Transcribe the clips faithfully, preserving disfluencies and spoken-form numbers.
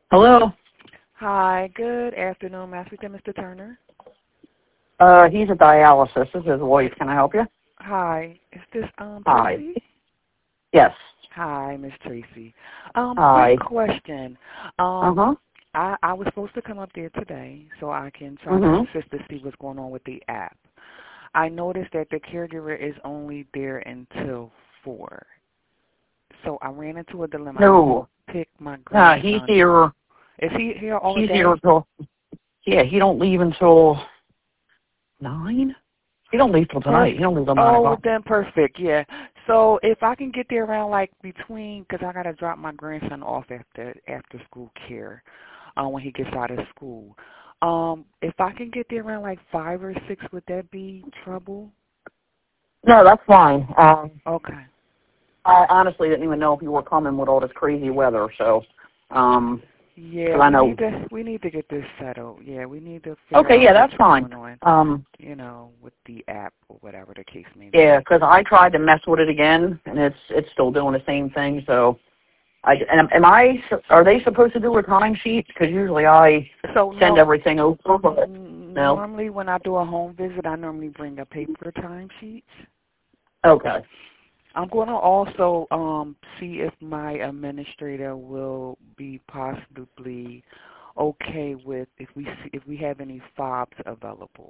Hello. Hi, good afternoon, Master Mister Turner. Uh, he's a dialysis. This is his wife. Can I help you? Hi, is this um Hi. Tracy? Yes. Hi, Miss Tracy. Um, Hi. quick question. Uh Um, huh. I I was supposed to come up there today so I can try to Mhm. assist to see what's going on with the app. I noticed that the caregiver is only there until four. So I ran into a dilemma. I need to No. pick my Uh, he's grandson up. here. Is he here all He's here day? until. Yeah, he don't leave until nine. He don't leave till tonight. He Perfect. don't leave till nine Oh, o'clock. then perfect. Yeah. So if I can get there around like between, because I gotta drop my grandson off after after school care, uh, when he gets out of school. Um, if I can get there around like five or six, would that be trouble? No, that's fine. Um, Okay. I honestly didn't even know if you were coming with all this crazy weather. So, um, Yeah, because I we know. need to we need to get this settled. Yeah, we need to figure Okay, out yeah, what's that's fine. going on. Um, You know, with the app or whatever the case may yeah, be. because I tried to mess with it again, and it's it's still doing the same thing. So. I, and am I, are they supposed to do a timesheet? Because usually I So send no, everything over, but mm, no? normally when I do a home visit, I normally bring a paper timesheet. Okay. I'm going to also um, see if my administrator will be possibly okay with if we see, if we have any fobs available.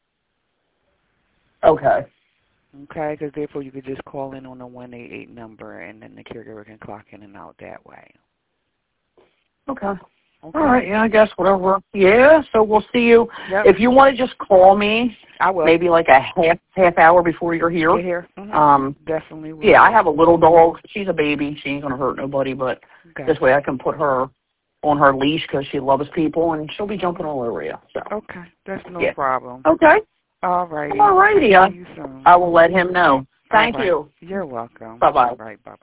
Okay. Okay, because therefore you could just call in on the one eight eight number, and then the caregiver can clock in and out that way. Okay. All Okay. right, yeah, I guess whatever. Yeah, so we'll see you. Yep. If you want to just call me, I will. maybe like a half half hour before you're here. Get here. Mm-hmm. Um, Definitely will yeah, I do. have a little dog. She's a baby. She ain't going to hurt nobody, but Okay. this way I can put her on her leash because she loves people, and she'll be jumping all over you. So. Okay, that's no Yeah. problem. Okay. All righty. All righty. See I, you soon. I will let him know. All Thank right. you. You're welcome. Bye-bye. All right. Bye.